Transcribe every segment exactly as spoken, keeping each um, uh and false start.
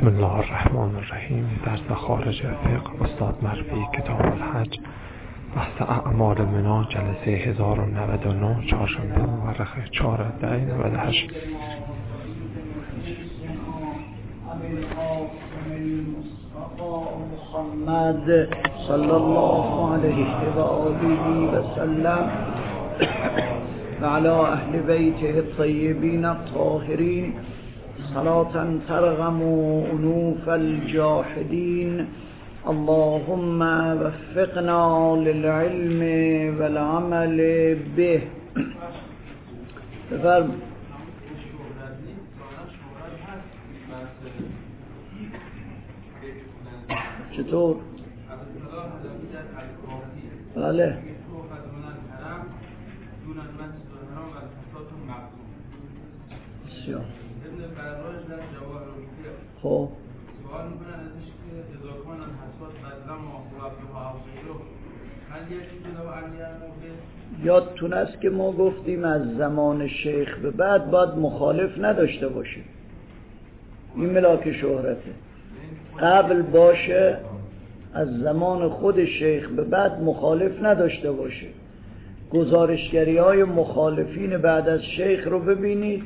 بسم الله الرحمن الرحیم. درس خارج فقه استاد مرفی، کتاب الحج، بحث اعمال منا، جلسه هزار و نود و نه، چهارشنبه مورخ چهار ده نود و هشت. محمد صلی الله علیه و آله و سلم و علی اهل بیته الطیبین الطاهرین صلاة ترغم انوف الجاحدین. اللهم وفقنا للعلم والعمل به. بفرم. چطور؟ بله. بسیار. خب سوال میکنن ازش که اذا کان الحساد بدلا مواقعها و غیره هل یجوز له ان یعمل؟ یادتون است که ما گفتیم از زمان شیخ به بعد باید مخالف نداشته باشه. این ملاک شهرته. قبل باشه، از زمان خود شیخ به بعد مخالف نداشته باشه. گزارشگری های مخالفین بعد از شیخ رو ببینید.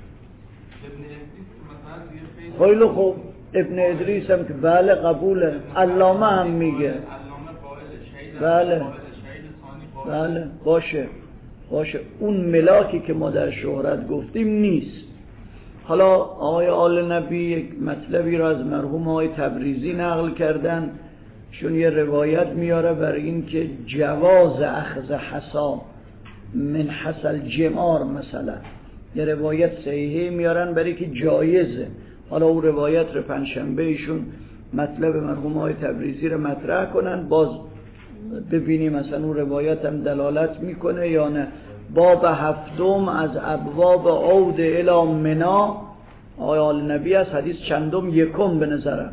خیلی خوب. ابن ادریس هم که بله قبوله. علامه هم میگه بله بله باشه باشه. اون ملاکی که ما در شهرت گفتیم نیست. حالا آقای آل نبی یک مطلبی را از مرحوم آقای تبریزی نقل کردن، چون یه روایت میاره برای این که جواز اخذ حصا من حصل جمار مثلا، یه روایت صحیحه میارن برای که جایزه. حالا اون روایت رو پنجشنبه ایشون مطلب مرحوم آقای تبریزی رو مطرح کنن، باز ببینیم مثلا اون روایت هم دلالت میکنه یا نه. باب هفتم از ابواب عود الی منا، آقای آل نبی از حدیث چندم؟ یکم به نظرم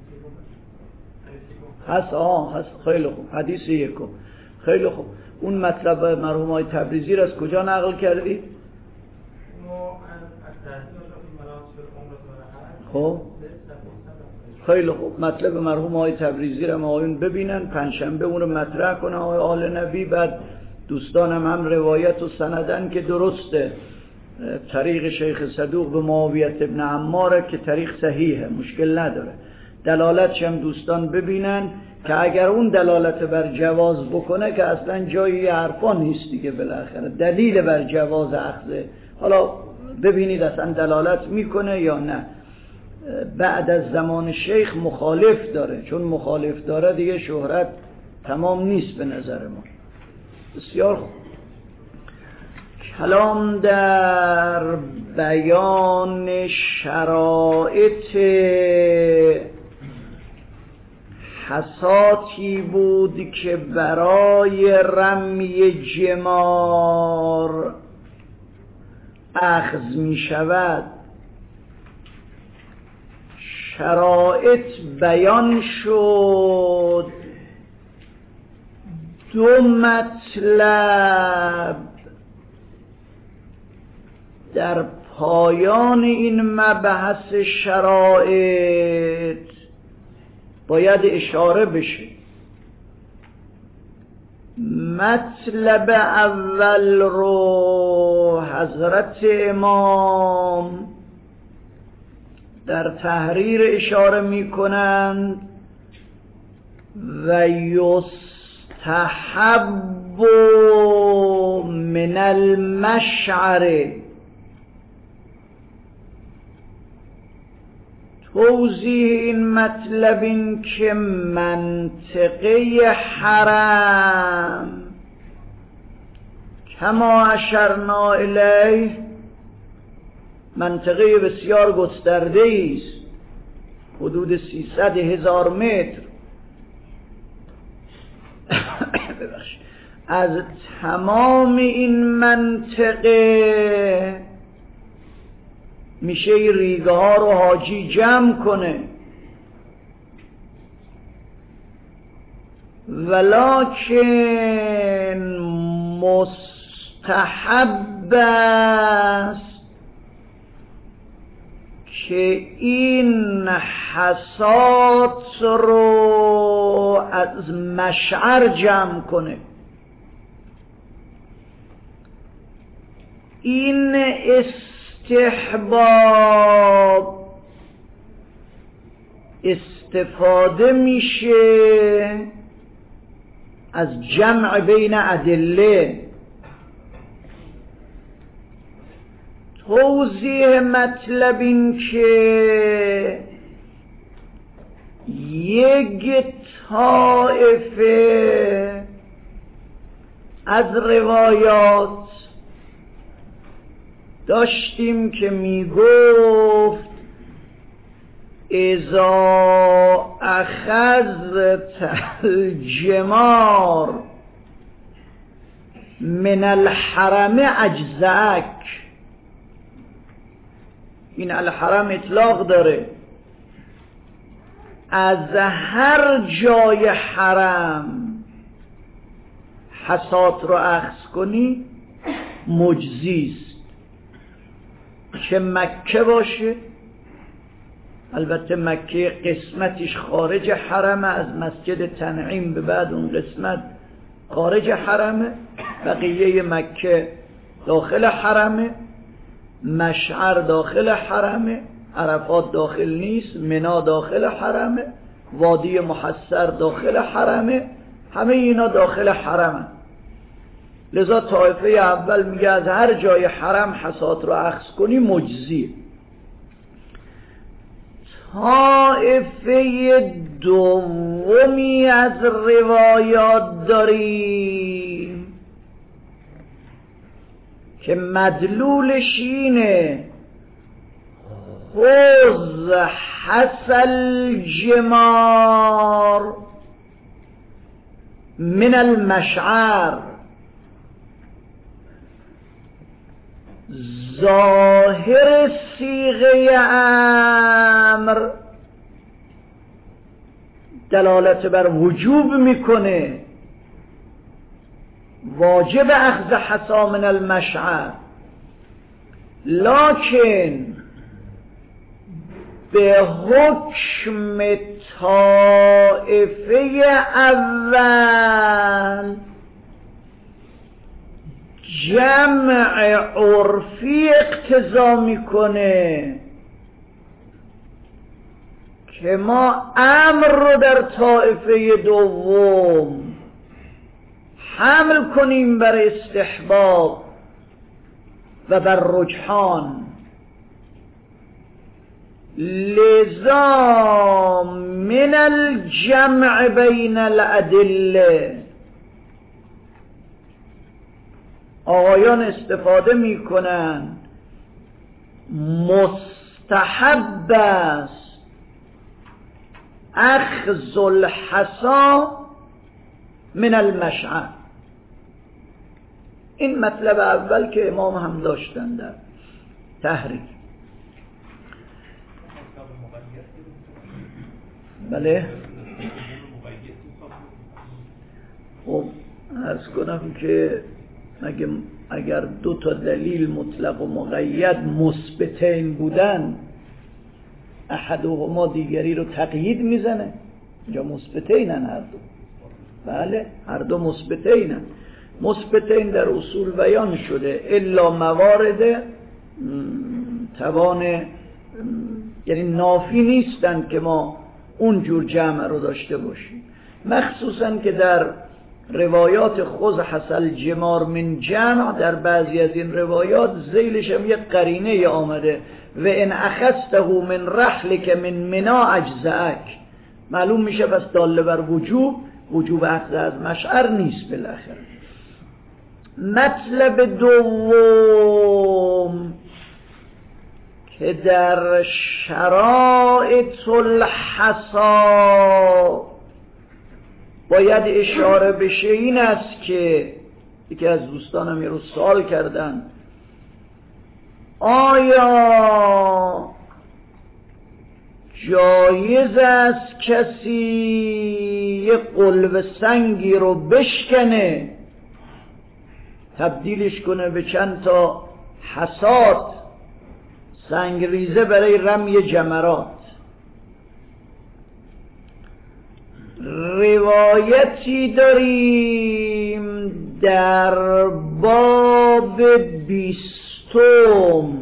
هست. آه هست. خیلی خوب. حدیث یکم. خیلی خوب. اون مطلب مرحوم آقای تبریزی رو از کجا نقل کردی؟ خب خیلی خوب. مطلب مرحوم آقای تبریزی رو آقایون ببینن، پنجشنبه اون رو مطرح کنه آقای آل نبی. بعد دوستانم هم روایت و سندن که درسته، طریق شیخ صدوق به معاویت ابن عماره که طریق صحیحه، مشکل نداره. دلالتش هم دوستان ببینن که اگر اون دلالت بر جواز بکنه که اصلا جایی حرفا نیست دیگه، بالاخره دلیل بر جواز اخذه. حالا ببینید اصلا دلالت میکنه یا نه. بعد از زمان شیخ مخالف داره، چون مخالف داره دیگه شهرت تمام نیست به نظر ما. بسیار خوب. کلام در بیان شرایط حساتی بود که برای رمی جمار اخذ می شود. شرایط بیان شد. دو مطلب در پایان این مبحث شرایط باید اشاره بشه. مطلب اول رو حضرت امام در تحریر اشاره می کنند و یستحب من المشعر. توضیح این مطلب این که منطقه حرم کما اشرنا الیه منطقه بسیار گسترده است، حدود سیصد هزار متر. از تمام این منطقه میشه ریگه ها رو حاجی جمع کنه، ولکن مستحب است که این حسات رو از مشعر جمع کنه. این استحباب استفاده میشه از جمع بین ادله. توضیح مطلب این که یک طایفه از روایات داشتیم که میگفت اذا اخذت الجمار من الحرم اجزاک. این الحرم اطلاق داره، از هر جای حرم حسات رو اخذ کنی مجزیست، چه مکه باشه. البته مکه قسمتش خارج حرمه، از مسجد تنعیم به بعد اون قسمت خارج حرمه، بقیه مکه داخل حرمه، مشعر داخل حرمه، عرفات داخل نیست، منا داخل حرمه، وادی محصر داخل حرمه، همه اینا داخل حرمه. لذا طایفه اول میگه از هر جای حرم حسات رو اخذ کنی مجزیه. طایفه دومی از روایات داریم که مدلولش اینه خذ حسل جمار من المشعر. ظاهر صیغه امر دلالت بر وجوب میکنه، واجب اخذ حصا من المشعر، لکن به حکم طائفه اول جمع عرفی اقتضا میکنه که ما امر رو در طائفه دوم حمل کنیم بر استحباب و بر رجحان. لذا من الجمع بین الادله آقایان استفاده میکنن مستحب است اخذ الحصا من المشعر. این مطلب اول که امام هم داشتن در تحریر. بله خب عرض کنم که اگر, اگر دو تا دلیل مطلق و مقید مثبتین بودن احدهما دیگری رو تقیید میزنه. اینجا مثبتینن هر دو. بله هر دو مثبتینن. مثبتین در اصول بیان شده الا موارد توان، یعنی نافی نیستن که ما اونجور جمع رو داشته باشیم، مخصوصا که در روایات خذ حصل جمار من جمع در بعضی از این روایات ذیلش هم یک قرینه آمده و ان اخذته من رحلک من منا اجزاک. معلوم میشه پس داله بر وجوب، وجوب اخذ از مشعر نیست. بالاخره مطلب دوم که در شرائط الحصا باید اشاره بشه این است که یکی از دوستانم یه رو سوال کردن آیا جایز است کسی یه قلب سنگی رو بشکنه تبدیلش کنه به چند تا حصات سنگریزه برای رمی جمرات. روایتی داریم در باب بیستم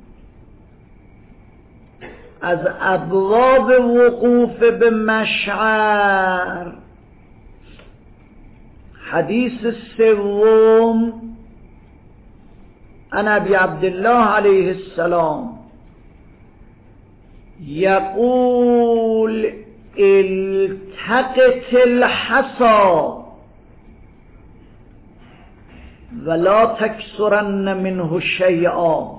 از ابواب وقوف به مشعر، حدیث سوم عن ابی عبدالله علیه السلام یقول التقط الحصى ولا تکسرن منه شیئا.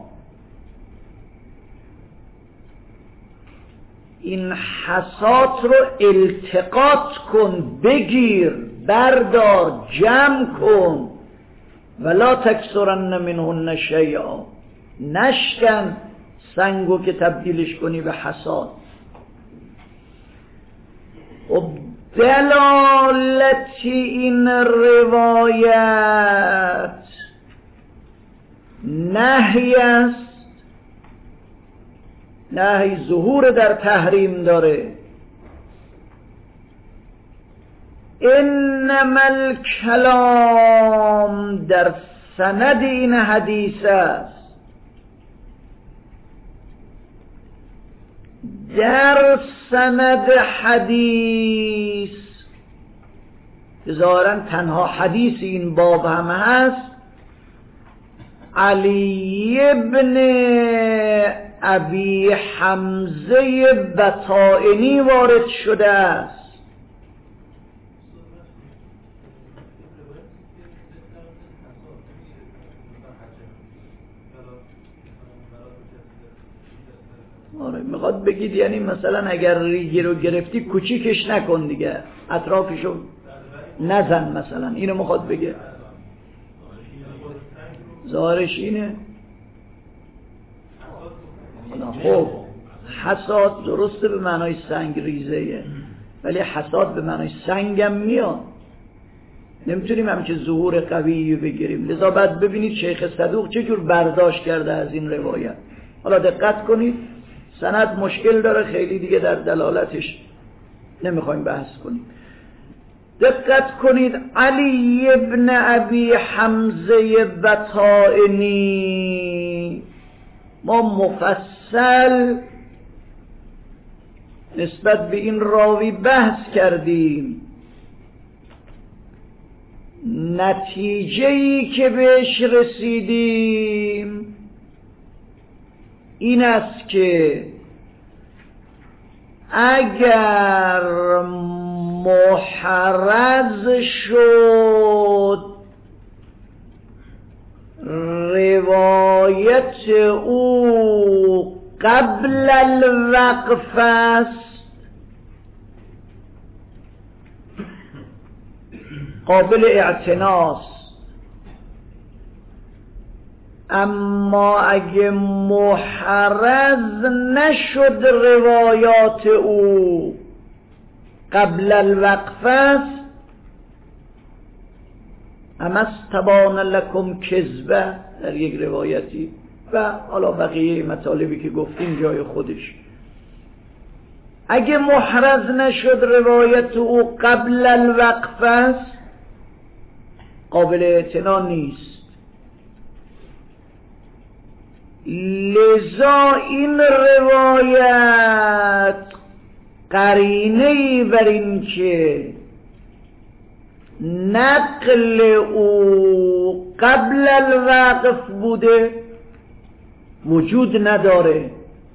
این حصات رو التقاط کن، بگیر، بردار، جمع کن. ولا تکسرن منهن شیئا، نشکن سنگو که تبدیلش کنی به حصات. و دلالت این روایت نهی است، نهی ظهور در تحریم داره. انما الکلام در سند این حدیث است، در سند حدیث ظاهراً تنها حدیث این باب هم هست، علی ابن ابی حمزه بطائنی وارد شده است. آره میخواد بگید یعنی مثلا اگر ریگی رو گرفتی کوچیکش نکن دیگه، اطرافشو نزن، مثلا اینو میخواد بگه. ظاهرش اینه. خب حصاد درسته به معنای سنگ ریزه، ولی حصاد به معنای سنگم میاد. نمیتونیم همچه ظهور قویی بگیریم. لذا باید ببینید شیخ صدوق چجور برداشت کرده از این روایت. حالا دقت کنید، سند مشکل داره، خیلی دیگه در دلالتش نمیخوایم بحث کنیم. دقت کنید، علی ابن ابی حمزه بطائنی، ما مفصل نسبت به این راوی بحث کردیم. نتیجه‌ای که بهش رسیدیم این است که اگر محرز شد روایت او قبل الوقف است، قابل اعتناست. اما اگه محرز نشد روایات او قبل الوقف است، اما استبان لکم کذبه در یک روایتی، و حالا بقیه مطالبی که گفتیم جای خودش. اگه محرز نشد روایت او قبل الوقف است، قابل اعتنا نیست. لذا این روایت قرینه‌ای بر این که نقل او قبل الوقف بوده وجود نداره.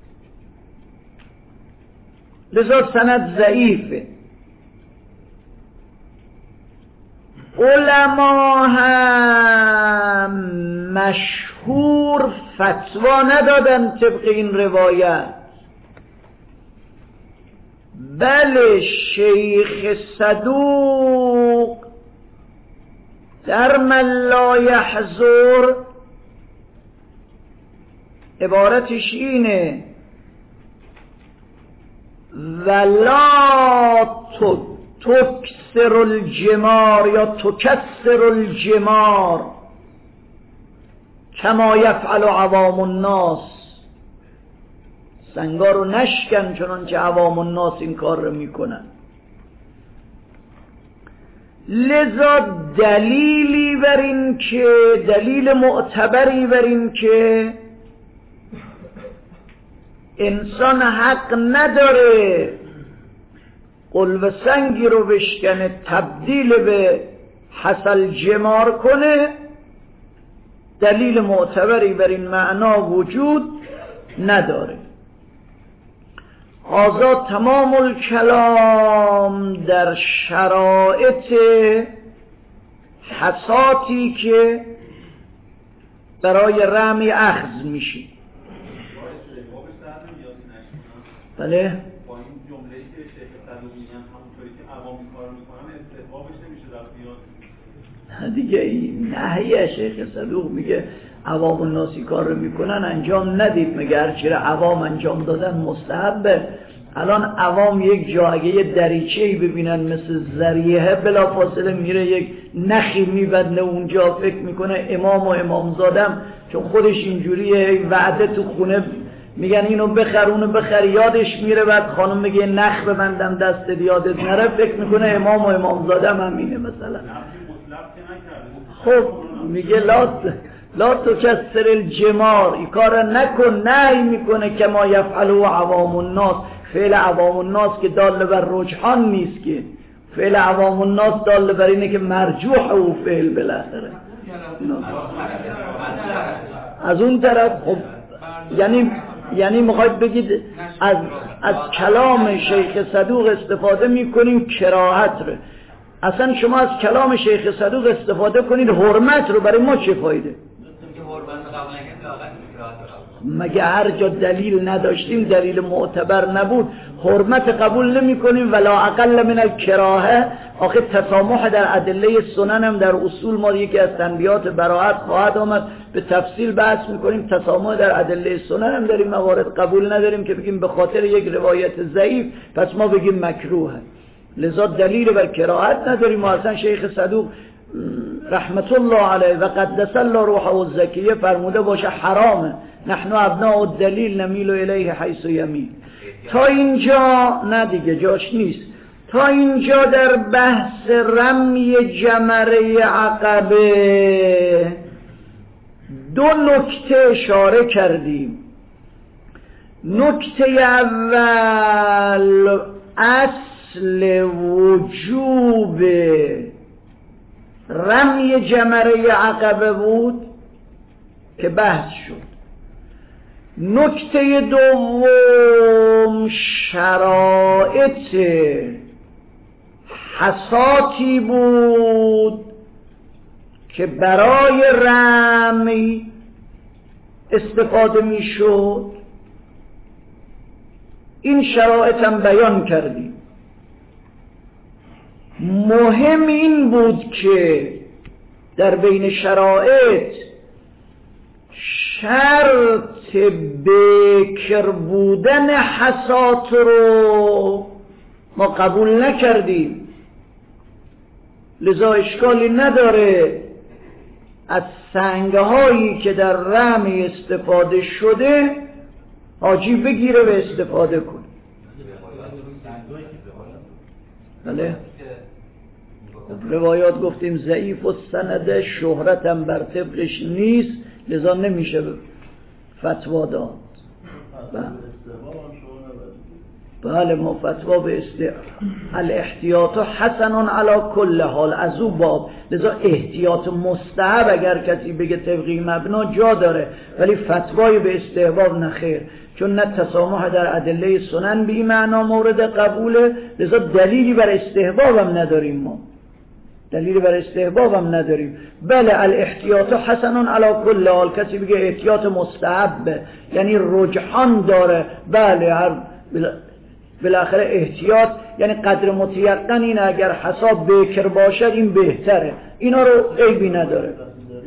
لذا سند ضعیفه. علما هم مشهور فتوا ندادن طبق این روایت، بله شیخ صدوق در من لا یحضر عبارتش اینه: ولا تکسر الجمار یا تکسر الجمار کما یفعل عوام الناس. سنگا رو نشکن چنان که عوام الناس این کار رو میکنن. لذا دلیلی بر این که دلیل معتبری بر این که انسان حق نداره قلب سنگی رو بشکنه تبدیل به حصل جمار کنه، دلیل معتبری بر این معنا وجود نداره. هذا تمام الکلام در شرایط حساتی که برای رمی اخذ میشه. بله با این جمله‌ای که شیخ صدوق میگن همونطوری که عوام کار میکنن استحبابش نمیشه در قیاس دیگه این نهیه. شیخ صدوق میگه عوام الناسی کار رو میکنن انجام ندید مگر هرچی رو عوام انجام دادن مستحبه. الان عوام یک جا اگه یه دریچه‌ای ببینن مثل ذریعه بلافاصله میره یک نخی میبدنه اونجا، فکر میکنه امام و امامزادم چون خودش اینجوریه وعده تو خونه میگن اینو بخر اونو بخر، یادش میره بعد خانم میگه نخ ببندم دست یادت نره، فکر میکنه امام و امامزادم همینه مثلا. خب میگه لا لا تکسر الجمار، این کار نکن، نهی میکنه که ما یفعلوا عوام الناس. فعل عوام الناس که دال بر رجحان نیست، که فعل عوام الناس دال بر اینه که مرجوح او فعل بالاخره. از اون طرف خب یعنی یعنی میخواید بگید از از کلام شیخ صدوق استفاده میکنیم کراهت رو. اصلا شما از کلام شیخ صدوق استفاده کنید حرمت رو، برای ما چه فایده؟ مگه هر جا دلیل نداشتیم، دلیل معتبر نبود، حرمت قبول نمی کنیم ولا اقل من الکراهه. آخه تسامح در ادله سنن هم در اصول ما یکی از تنبیهات براءت خواهد آمد، به تفصیل بحث میکنیم. تسامح در ادله سنن هم در این موارد قبول نداریم که بگیم به خاطر یک روایت ضعیف پس ما بگیم مکروهه. لذا دلیل بر کراهت نداریم. ما اصلا شیخ صدوق رحمت الله علیه و قدس الله روحه الزکیه فرموده باشه حرامه. نحن ابناء الدلیل نمیل الیه حیث یمیل. تا اینجا نه دیگه جاش نیست. تا اینجا در بحث رمی جمره عقبه دو نکته اشاره کردیم. نکته اول اصل وجوب رمی جمره عقبه بود که بحث شد. نکته دوم شرایط حساتی بود که برای رمی استفاده می شد. این شرایط هم بیان کردیم. مهم این بود که در بین شرایط شرط بکر بودن حسات رو ما قبول نکردیم. لذا اشکالی نداره از سنگهایی که در رمی استفاده شده حاجی بگیره و استفاده کنه. بله روایات گفتیم ضعیف و سند شهرت هم بر طبقش نیست، لذا نمیشه فتوا داد. بله ما فتوا به استحباب الاحتیاط حسن علی کل حال از او باب. لذا احتیاط مستحب اگر کسی بگه طبقی مبنا جا داره، ولی فتوای به استحباب نخیر، چون نه تسامح در ادله سنن به این معنا مورد قبوله. لذا دلیلی بر استحباب هم نداریم، ما دلیلی بر استحباب هم نداریم. بله الاحتیاط حسن علی کل حال، کسی بگه احتیاط مستحب یعنی رجحان داره، بله هر بالاخره احتیاط یعنی قدر متیقن اینه، اگر حساب بکر باشد این بهتره، اینا رو عیبی نداره.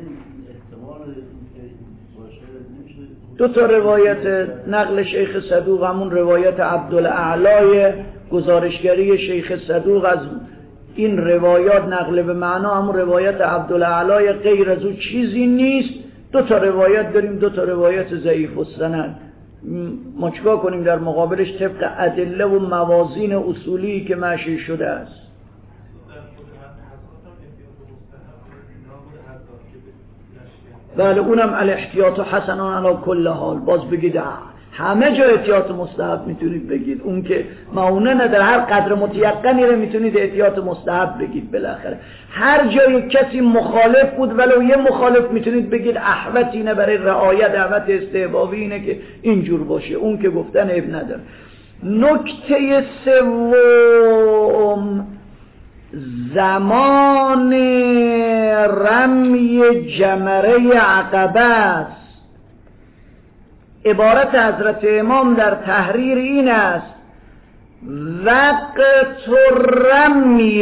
دو تا روایت نقل شیخ صدوق، همون روایت عبدالاعلای گزارشگری شیخ صدوق از این روایات نقل به معنا، همون روایت عبدالاعلای، غیر از او چیزی نیست. دو تا روایت داریم، دو تا روایت ضعیف السند. ما چیکار کنیم در مقابلش طبق ادله و موازین اصولی که مشی شده است؟ بله اونم الاحتیاط حسنان علی کل حال. باز بگید همه جا احتیاط مستحب میتونید بگید، اون که معونه نه در هر قدر متیقنی رو میتونید احتیاط مستحب بگید. بالاخره هر جای کسی مخالف بود ولو یه مخالف میتونید بگید احوط اینه برای رعایت، احوط استحبابی اینه که اینجور باشه، اون که گفتن اب نداره. نکته سوم زمان رمی جمره عقبه است. عبارت حضرت امام در تحریر این است: وقت رمی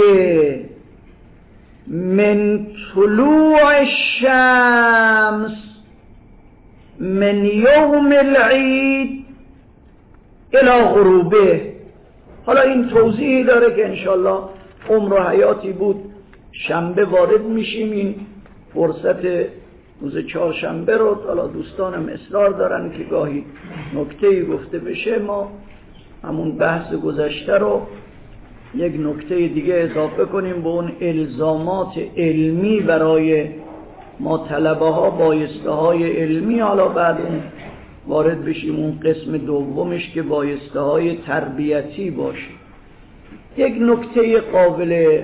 من طلوع الشمس من یوم العید الی غروبه. حالا این توضیحی داره که انشالله عمر و حیاتی بود شنبه وارد میشیم. این فرصت روز چهارشنبه رو حالا دوستانم اصرار دارن که گاهی نکته‌ای گفته بشه، ما همون بحث گذشته رو یک نکته دیگه اضافه کنیم به اون الزامات علمی برای ما طلبه ها، بایسته های علمی. حالا بعد اون وارد بشیم اون قسم دومش که بایسته های تربیتی باشه. یک نکته قابل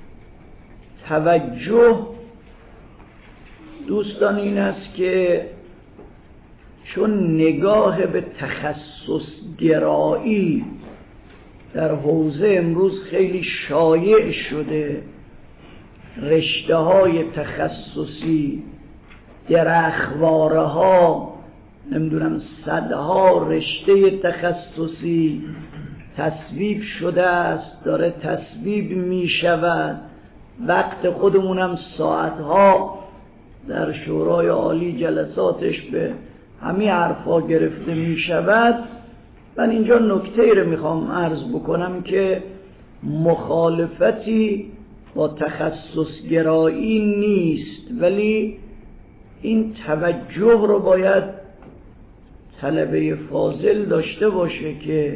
توجه دوستان این است که چون نگاه به تخصص گرایی در حوزه امروز خیلی شایع شده، رشته های تخصصی، درخواره ها، نمیدونم صدها رشته تخصصی تصویب شده است، داره تصویب می شود. وقت خودمونم ساعتها در شورای عالی جلساتش به همین حرفا گرفته می شود. من اینجا نکته‌ای رو میخوام عرض بکنم که مخالفتی با تخصص گرایی نیست، ولی این توجه رو باید طلبه فاضل داشته باشه که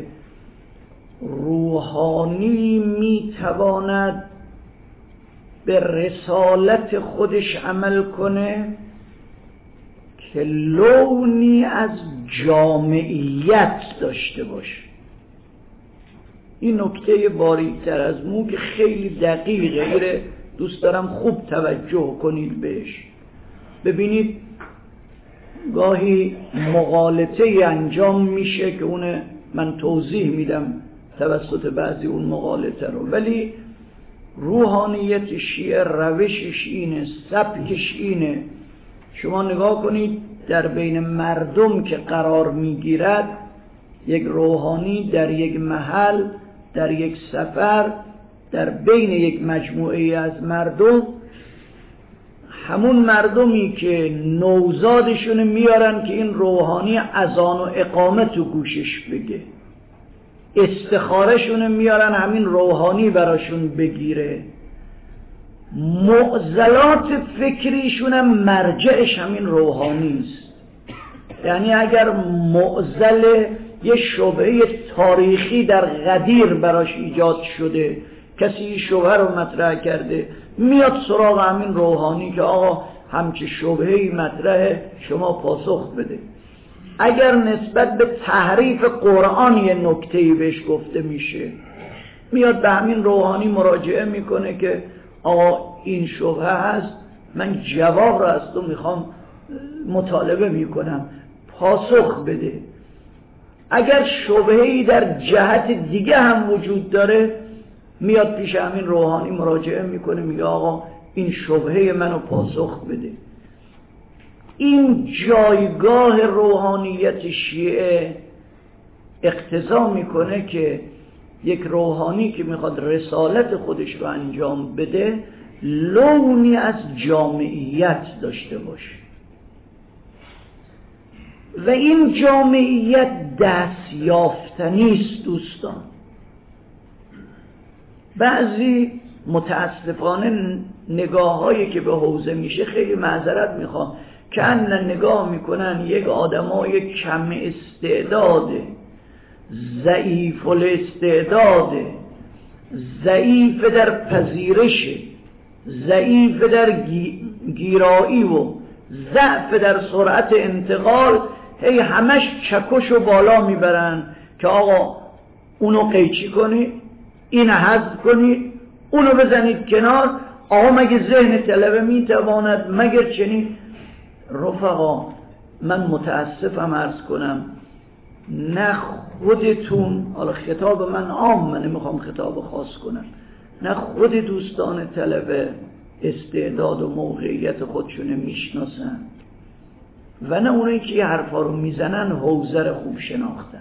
روحانی میتواند به رسالت خودش عمل کنه که لونی از جامعیت داشته باشه. این نکته باریک‌تر از مو که خیلی دقیقه، ایره دوست دارم خوب توجه کنید بهش. ببینید گاهی مغالطه انجام میشه که اون من توضیح میدم توسط بعضی اون مغالطه رو، ولی روحانیت شیعه روشش اینه، سبکش اینه. شما نگاه کنید در بین مردم که قرار میگیرد، یک روحانی در یک محل، در یک سفر، در بین یک مجموعه از مردم، همون مردمی که نوزادشون میارن که این روحانی اذان و اقامت تو گوشش بگه، استخارهشون میارن همین روحانی براشون بگیره، معضلات فکریشون هم مرجعش همین روحانی است. یعنی اگر معضل یه شبهه تاریخی در غدیر براش ایجاد شده، کسی شبهه رو مطرح کرده، میاد سراغ همین روحانی که آقا همچه شبهه‌ای مطرحه، شما پاسخ بده. اگر نسبت به تحریف قرآن یه نکته‌ای بهش گفته میشه، میاد به همین روحانی مراجعه میکنه که آقا این شبهه هست، من جواب را از تو میخوام مطالبه میکنم، پاسخ بده. اگر شبهه‌ای در جهت دیگه هم وجود داره، میاد پیش همین روحانی مراجعه میکنه، میگه آقا این شبهه منو پاسخ بده. این جایگاه روحانیت شیعه اقتضا میکنه که یک روحانی که میخواد رسالت خودش رو انجام بده، لونی از جامعیت داشته باشه و این جامعیت دست یافتنی است. دوستان، بعضی متاسفانه نگاه هایی که به حوزه میشه، خیلی معذرت میخوام که ان نگاه میکنن یک آدمای کم استعداده، ضعیف الاستعداده، ضعیف در پذیرش، ضعیف در گیرایی و ضعف در سرعت انتقال، هی همش چکش و بالا میبرن که آقا اونو قیچی کنید، این حذف کنید، اونو بزنید کنار. آقا مگه ذهن طلبه میتواند مگر چنین؟ رفقا من متاسفم عرض کنم نه خودتون، حالا خطاب من عام، من نمیخوام خطاب خاص کنم، نه خود دوستان طلبه استعداد و موقعیت خودشونه میشناسن و نه اونایی که یه حرفا رو میزنن حوزه رو خوب شناختن.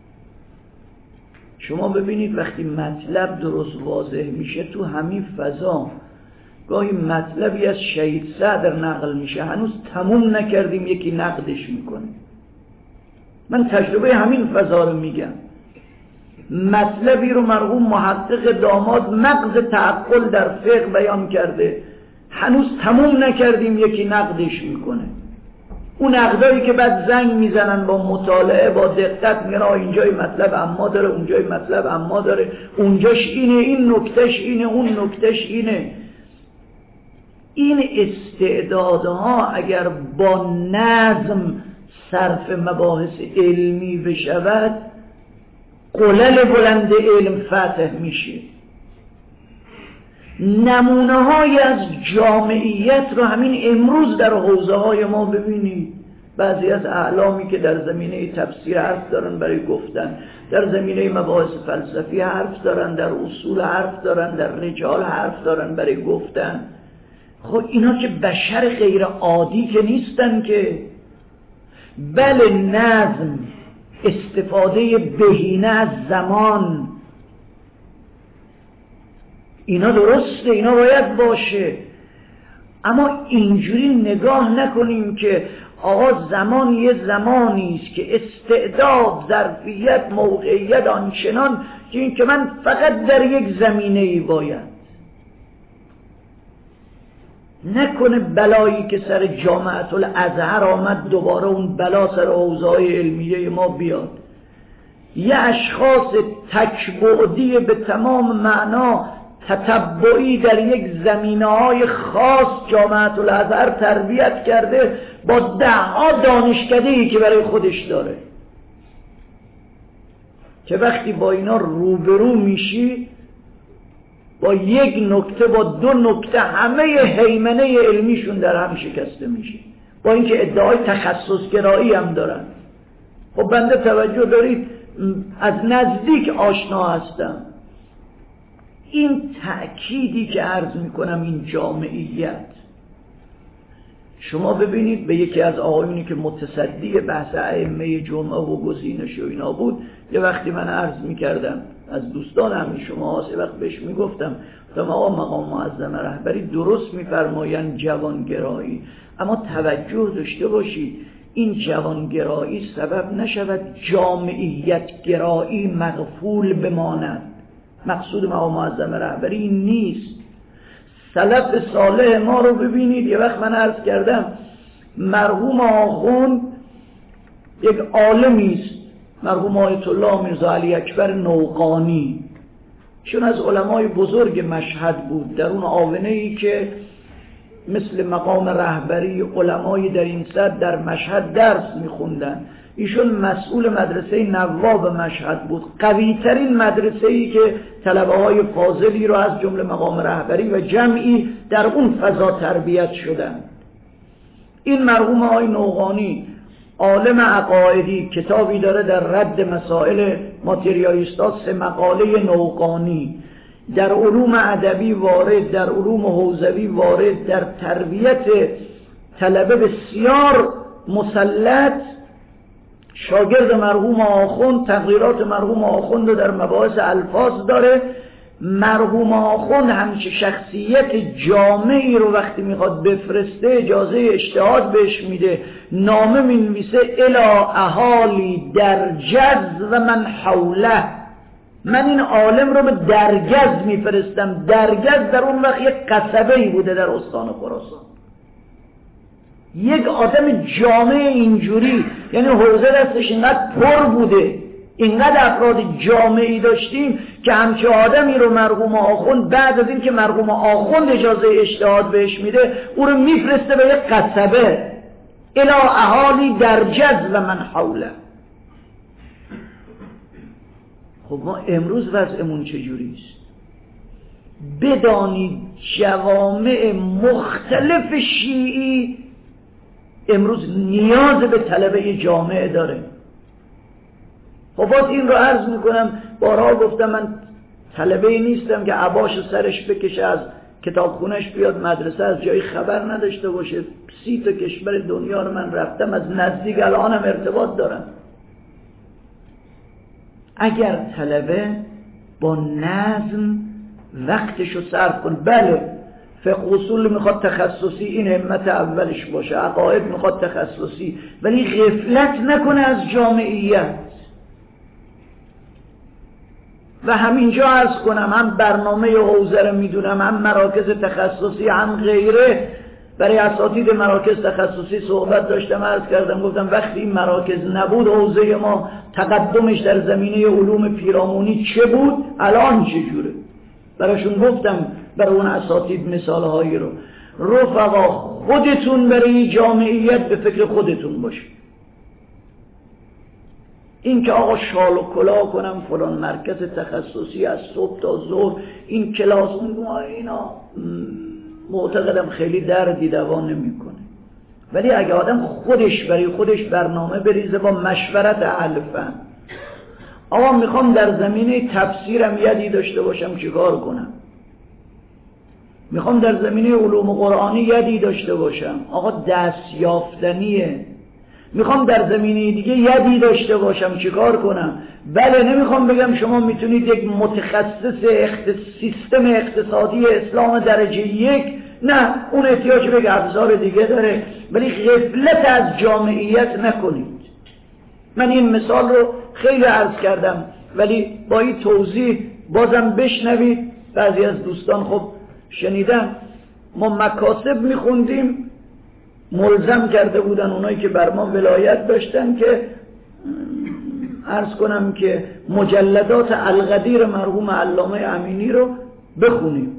شما ببینید وقتی مطلب درست واضح میشه تو همین فضا، گاهی مطلبی از شهید صدر نقل میشه هنوز تموم نکردیم یکی نقدش میکنه. من تجربه همین فضا رو میگم. مطلبی رو مرحوم محقق داماد مغز تعقل در فقه بیان کرده، هنوز تموم نکردیم یکی نقدش میکنه. اون نقدایی که بعد زنگ میزنن با مطالعه با دقت، میگن آه اینجای مطلب اما داره، اونجای مطلب اما داره، اونجاش اینه، این نکتهش اینه، اون نکتهش اینه. این استعدادها اگر با نظم صرف مباحث علمی بشود، قلل بلند علم فتح میشه. نمونه های از جامعیت رو همین امروز در حوزه های ما ببینید. بعضی از اعلامی که در زمینه تفسیر حرف دارن برای گفتن، در زمینه مباحث فلسفی حرف دارن، در اصول حرف دارن، در رجال حرف دارن برای گفتن. خب اینا که بشر غیر عادی که نیستن که. بله نظم، استفاده بهینه از زمان، اینا درسته، اینا باید باشه، اما اینجوری نگاه نکنیم که آقا زمان یه زمانی است که استعداد، ظرفیت، موقعیت آنچنان که این که من فقط در یک زمینه‌ای باید. نکنه بلایی که سر جامعه الازهر آمد دوباره اون بلا سر حوزه‌های علمیه ما بیاد. یه اشخاص تکبعدی به تمام معنا تتبعی در یک زمینه‌های خاص جامعه الازهر تربیت کرده با ده ها دانشکده‌ای که برای خودش داره، که وقتی با اینا روبرو میشی با یک نکته با دو نکته همه هیمنه علمیشون در هم شکسته میشه، با اینکه ادعای تخصص گرایی هم دارن. خب بنده توجه دارید از نزدیک آشنا هستم. این تأکیدی که عرض میکنم، این جامعیت، شما ببینید به یکی از آقایونی که متصدی بحث ائمه جمعه و گزینش و اینا بود، یه وقتی من عرض میکردم از دوستان همین شما هست، وقت بهش میگفتم گفتم آقا مقام معظم رهبری درست میفرمایند جوانگرایی، اما توجه داشته باشید این جوانگرایی سبب نشود جامعیت گرایی مغفول بماند. مقصود مقام معظم رهبری این نیست. سلف صالح ما رو ببینید. یه وقت من عرض کردم مرحوم آخوند یک عالمی است، مرحوم آیت الله میرزا علی اکبر نوقانی، چون از علمای بزرگ مشهد بود، در اون آونه‌ای که مثل مقام رهبری علمای در این سطح در مشهد درس میخوندن. ایشون مسئول مدرسه نواب مشهد بود، قوی ترین مدرسه‌ای که طلبه های فاضلی رو از جمله مقام رهبری و جمعی در اون فضا تربیت شدن. این مرحوم آقای نوقانی عالم عقایدی کتابی داره در رد مسائل ماتریالیستا، سه مقاله نوقانی، در علوم ادبی وارد، در علوم حوزوی وارد، در تربیت طلبه بسیار مسلط. شاگرد مرحوم آخوند تقریرات مرحوم آخوند رو در مباحث الفاظ داره. مرحوم آخوند همچه شخصیت جامعی رو وقتی میخواد بفرسته اجازه اجتهاد بهش میده، نامه مینویسه الی اهالی درجز و من حوله، من این عالم رو به درگز میفرستم. درگز در اون وقت یک قصبه‌ای بوده در استان خراسان. یک آدم جامع اینجوری، یعنی حوزه دستش اینقدر پر بوده، اینقدر افراد جامعی داشتیم که همچه آدمی رو مرحوم آخوند بعد از این که مرحوم آخوند اجازه اجتهاد بهش میده او رو میفرسته به یک قصبه الی اهالی در جز و من حوله. خب ما امروز وضعمون چجوریست؟ بدانید جوامع مختلف شیعی امروز نیاز به طلبه جامعه داره. خب باز این رو عرض میکنم، بارها گفتم من طلبه نیستم که عباش سرش بکشه از کتابخونش بیاد مدرسه از جایی خبر نداشته باشه. سی تا کشور دنیا رو من رفتم، از نزدیک الانم ارتباط دارم. اگر طلبه با نظم وقتشو صرف کن، بله فقه اصول میخواد تخصصی، این همت اولش باشه، عقاید میخواد تخصصی، ولی غفلت نکنه از جامعیت. و همینجا عرض کنم هم برنامه حوزه رو میدونم، هم مراکز تخصصی، هم غیره. برای اساتید مراکز تخصصی صحبت داشتم، عرض کردم گفتم وقتی این مراکز نبود حوزه ما تقدمش در زمینه علوم پیرامونی چه بود، الان چه جوره. براشون گفتم برای اون اساتید مثالهایی رو، رفقا خودتون برای جامعیت به فکر خودتون باشید. این که آقا شال و کلاه کنم فلان مرکز تخصصی از صبح تا ظهر این کلاس اینا معتقدم خیلی دردی دوا نمیکنه. ولی اگه آدم خودش برای خودش برنامه بریزه با مشورت اهل فهم، آقا میخوام در زمینه تفسیرم یدی داشته باشم چیکار کنم، میخوام در زمینه علوم قرآنی یدی داشته باشم، آقا دست یافتنیه. میخوام در زمینه دیگه یدی داشته باشم چیکار کنم. بله نمیخوام بگم شما میتونید یک متخصص اخت... سیستم اقتصادی اسلام درجه یک، نه، اون احتیاج به ابزار دیگه داره، ولی غفلت از جامعیت نکنید. من این مثال رو خیلی عرض کردم ولی با این توضیح بازم بشنوید. بعضی از دوستان خب شنیدن ما مکاسب میخوندیم، ملزم کرده بودن اونایی که بر ما ولایت داشتن که عرض کنم که مجلدات القدیر مرحوم علامه امینی رو بخونیم.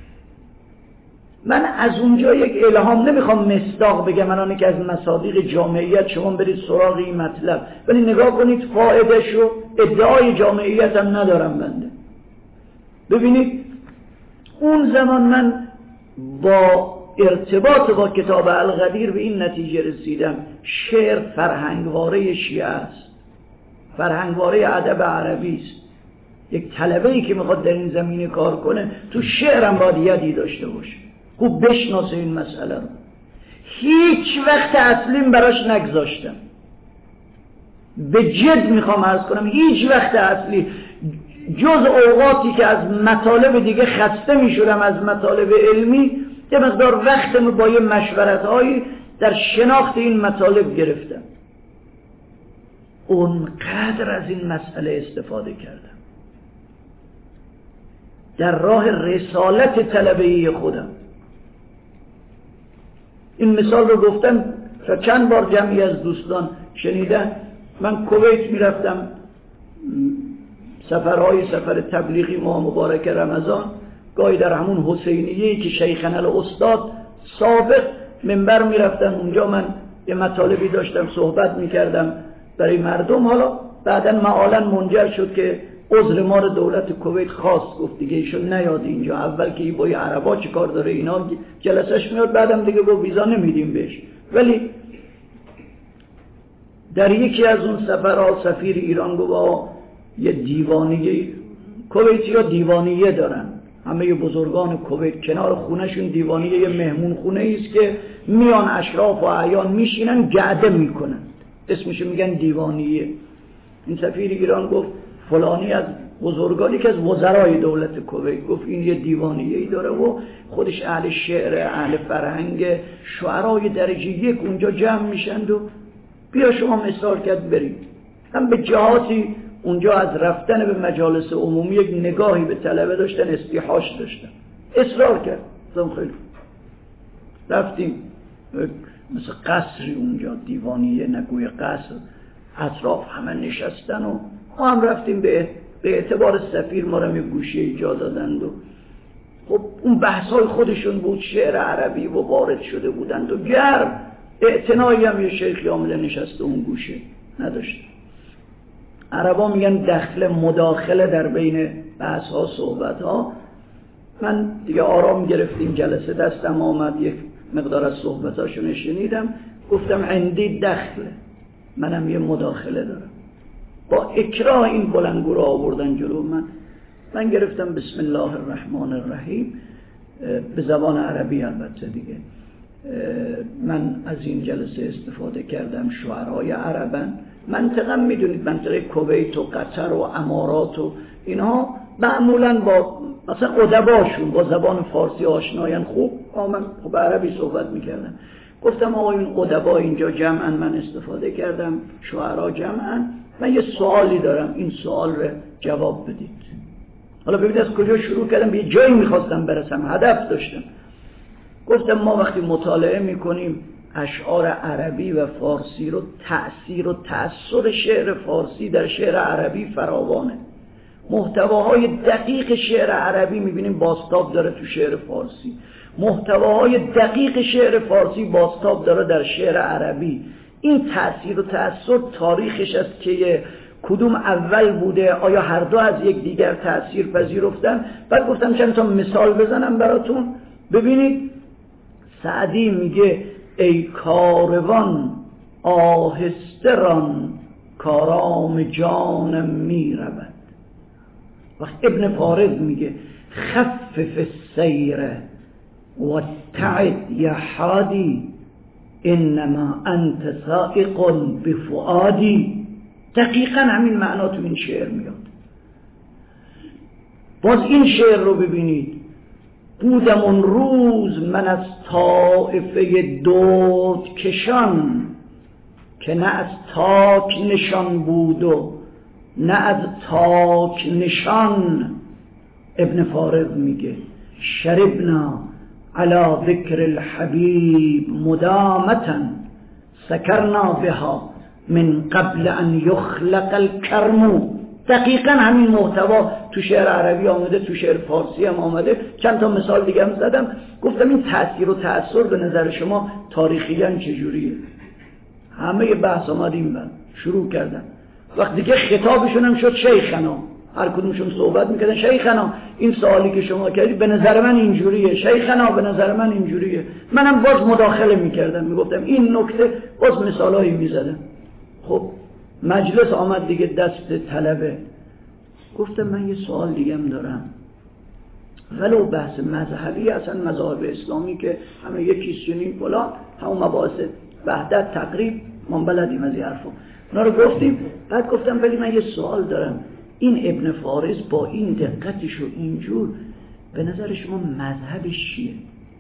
من از اونجا یک الهام نمیخوام مصداق بگم الان که از مصادیق جامعیت شما برید سراغ این مطلب، ولی نگاه کنید فایدهش رو. ادعای جامعیت هم ندارم بنده. ببینید اون زمان من با ارتباط با کتاب القدیر به این نتیجه رسیدم شعر فرهنگواره شیعه است، فرهنگواره ادب عربی است. یک طلبه‌ای که میخواد در این زمینه کار کنه تو شعرم باید یدی داشته باشه، خوب بشناسه این مسئله رو. هیچ وقت اصلیم براش نگذاشتم، به جد میخوام عرض کنم هیچ وقت اصلی جز اوقاتی که از مطالب دیگه خسته میشدم از مطالب علمی یه مقدار وقتم با یه مشورت‌هایی در شناخت این مطالب گرفتم. اونقدر از این مسئله استفاده کردم در راه رسالت طلبه‌ای خودم. این مثال رو گفتم تا چند بار جمعی از دوستان شنیدن. من کویت میرفتم سفرهای سفر تبلیغی ماه مبارک رمضان، گاهی در همون حسینیه‌ای که شیخنا الاستاد سابق منبر میرفتم اونجا، من یه مطالبی داشتم صحبت میکردم برای مردم. حالا بعداً معالاً منجر شد که عذر ما رو دولت کویت خواست، گفت دیگه ایشون نیاد اینجا، اول که این با عربا چی کار داره اینا جلسش میاد، بعدم دیگه با ویزا نمیدیم بهش. ولی در یکی از اون سفرها سفیر ایران گفت یه دیوانیه، کویتی ها دیوانیه دارن، همه بزرگان کویت کنار خونهشون دیوانیه یه مهمون خونه است که میان اشراف و اعیان میشینن گعده میکنن، اسمشو میگن دیوانیه. این سفیر ایران گفت فلانی از بزرگانی که از وزرای دولت کویت گفت این یه دیوانیه ای داره و خودش اهل شعر، اهل فرهنگ، شعرای درجه یک اونجا جمع میشند و بیا شما مثال کرد بریم. هم به جهاتی اونجا از رفتن به مجالس عمومی یک نگاهی به طلبه داشتن، استیحاش داشتن، اصرار کرد. خیلی رفتیم مثل قصری اونجا، دیوانیه نگوی قصر، اطراف همه نشستن و ما هم رفتیم به به اعتبار سفیر ما رو یه گوشه ایجاد دادند و خب اون بحثای خودشون بود، شعر عربی و وارد شده بودند و گرم اعتنایی هم یه شیخی آمده نشسته اون گوشه نداشت. عربا میگن دخل مداخله در بین بحث ها صحبت ها. من دیگه آرام گرفتیم، جلسه دستم آمد، یک مقدار از صحبتاشون شنیدم، گفتم عندی دخل، منم یه مداخله دارم. با اکراه این بلندگو را آوردن جلو من، من گرفتم بسم الله الرحمن الرحیم به زبان عربی. البته دیگه من از این جلسه استفاده کردم، شعرای عربن، منطقه میدونید منطقه کویت و قطر و امارات و اینها معمولا با مثلا ادباشون با زبان فارسی آشناین، خوب من خب عربی صحبت میکردم. گفتم آقا این ادبا اینجا جمعا، من استفاده کردم شعرا جمعا، من یه سوالی دارم، این سوال رو جواب بدید. حالا ببینید از کجا شروع کردم، به یه جایی میخواستم برسم، هدف داشتم. گفتم ما وقتی مطالعه میکنیم اشعار عربی و فارسی رو، تأثیر و تأثیر شعر فارسی در شعر عربی فراوانه. محتواهای دقیق شعر عربی میبینیم بازتاب داره تو شعر فارسی، محتواهای دقیق شعر فارسی بازتاب داره در شعر عربی. این تأثیر و تأثیر تاریخش است که کدوم اول بوده، آیا هر دو از یک دیگر تأثیر پذیرفتن. بعد گفتم چند تا مثال بزنم براتون. ببینید سعدی میگه ای کاروان آهسته ران کارام جانم میرود. وقت ابن فارض میگه خفف السیر و تعد یا حادی انما انت سائق بفؤادی. دقیقا همین معنا تو این شعر میاد. باز این شعر رو ببینید، بودم اون روز من از طائفه دود کشان که نه از تاک نشان بود و نه از تاک نشان. ابن فارغ میگه شربنا على ذکر الحبیب مدامتا سکرنا بها من قبل ان یخلق الکرم. دقیقا همین محتوا تو شعر عربی آمده، تو شعر فارسی هم آمده. چند تا مثال دیگه هم زدم. گفتم این تأثیر و تأثیر به نظر شما تاریخیاً چجوریه؟ همه بحث آمدیم من شروع کردن. وقتی که خطابشون هم شد شیخنا، هر کدومشون صحبت میکردن شیخنا این سوالی که شما کردید به نظر من اینجوریه، شیخنا به نظر من اینجوریه. منم باز مداخله میکردم، میگفتم این نکته، باز مثالایی میزدم. خب مجلس آمد دیگه دست طلبه. گفتم من یه سوال دیگه هم دارم، ولو بحث مذهبی، اصلا مذاهب اسلامی که همه یکی سنی فلان، همون مباحث وحدت تقریب ما بلدیم از این حرفا، اونا رو گفتیم. بعد گفتم ولی من یه سوال دارم، این ابن فارض با این دقتش و اینجور به نظر شما مذهبش چیه؟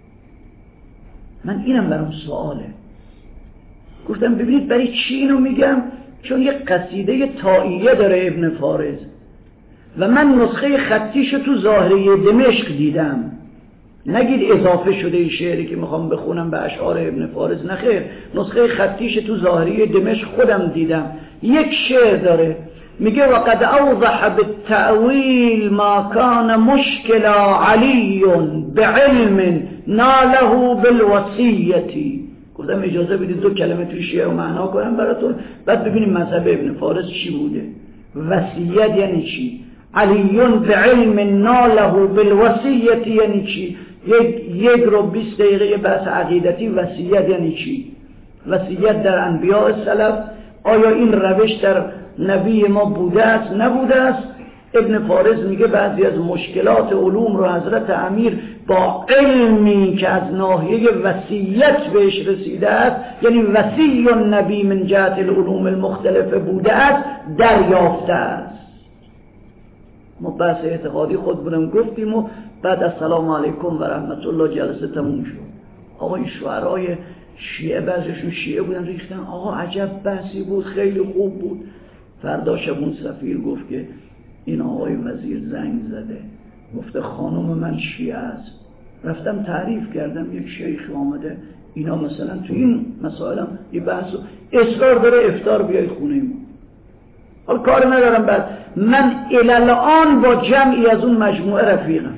من اینم برام سواله. گفتم ببینید برای چی اینو میگم؟ چون یه قصیده طائیه داره ابن فارض و من نسخه خطیشو تو ظاهریه دمشق دیدم. نگید اضافه شده این شعری که میخوام بخونم به اشعار ابن فارض، نخیر، نسخه خطیش تو ظاهریه دمشق خودم دیدم. یک شعر داره میگه وقد اوضح بالتأویل ما کان مشکلا علی بعلم ناله بالوصیتی. گفتم اجازه بدید دو کلمه توی شعر رو معنا کنم براتون، بعد ببینیم مذهب ابن فارض چی بوده. وصیت یعنی چی؟ علی بعلم ناله بالوصیت یعنی چی؟ یک یک رو بیست دقیقه بحث عقیدتی. وصیت یعنی چی؟ وصیت در انبیاء سلف آیا این روش در نبی ما بوده است نبوده است؟ ابن فارض میگه بعضی از مشکلات علوم رو حضرت امیر با علمی که از ناحیه وصیت بهش رسیده است، یعنی وصی النبی من جهت العلوم المختلفه بوده است، دریافته است. ما بحث اعتقادی خود بودم گفتیم و بعد السلام علیکم و رحمت الله جلسه تموم شد. آقا این شعرهای شیعه بعضیشون شیعه بودن ریختن. آقا عجب بحثی بود، خیلی خوب بود. فردا شبون سفیر گفت که این آقای وزیر زنگ زده، گفته خانم من شیعه است. رفتم تعریف کردم، یک شیخ آمده اینا مثلا تو این مسائل هم یه بحث اصرار داره افطار بیاید خونه ما. حالا کار ندارم بعد من الان با جمعی از اون مجموعه رفیقم.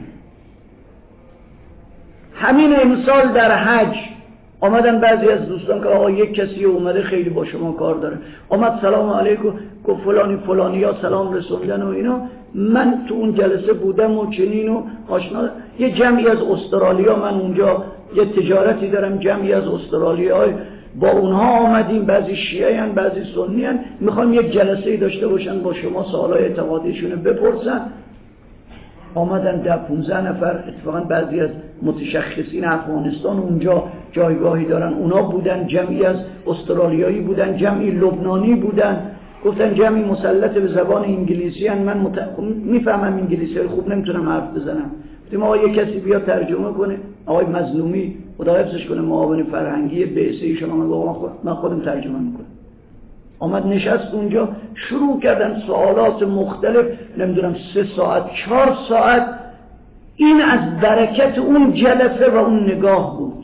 همین امسال در حج آمدن بعضی از دوستان که آقا یک کسی اومده خیلی با شما کار داره، آمد سلام علیکم گفت فلانی فلانی یا سلام رسوندن و اینا. من تو اون جلسه بودم و چنین و آشنا. یه جمعی از استرالیا، من اونجا یه تجارتی دارم، جمعی از استرالیا با اونها آمدیم، بعضی شیعه هن بعضی سنی هن، میخوام یک جلسه داشته باشن با شما سوالای اعتقادیشون بپرسن. آمدن ده پونزده نفر، اتفاقا بعضی از متشخصین افغانستان اونجا جایگاهی دارن، اونا بودن، جمعی از استرالیایی بودن، جمعی لبنانی بودن، گفتن جمعی مسلط به زبان انگلیسی هن. من مت... میفهمم انگلیسی خوب نمیتونم حرف بزنم. گفتیم آقا یک کسی بیا ترجمه کنه. آقای مظلومی خدا حفظش کنه معاون فرهنگی بعثه شما، من خود... من خودم ترجمه میکنم. آمد نشست اونجا، شروع کردن سوالات مختلف، نمیدونم سه ساعت چهار ساعت. این از برکت اون جلسه و اون نگاه بود.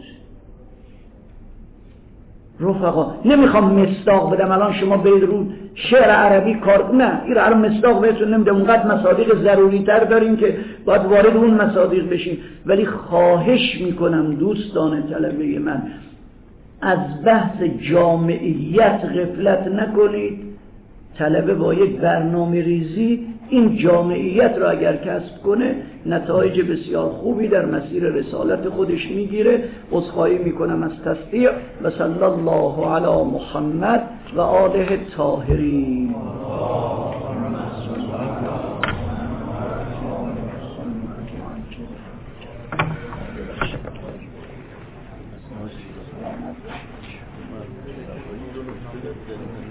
رفقا نمیخوام مصداق بدم الان شما برید رو شعر عربی کار، نه این الان مصداق بهتون نمیدم، اونقدر مصادیق ضروری تر داریم که باید وارد اون مصادیق بشیم. ولی خواهش میکنم دوستان طلبه من از بحث جامعیت غفلت نکنید. طلبه با یک برنامه ریزی این جامعیت را اگر کسب کنه نتایج بسیار خوبی در مسیر رسالت خودش میگیره. عذرخواهی میکنم از تصدیق و صلی الله علی محمد و آله الطاهرین. Thank you.